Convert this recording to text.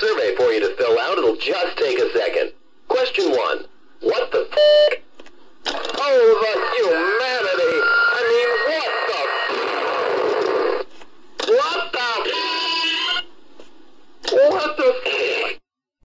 survey for you to fill out. It'll just take a second. Question 1.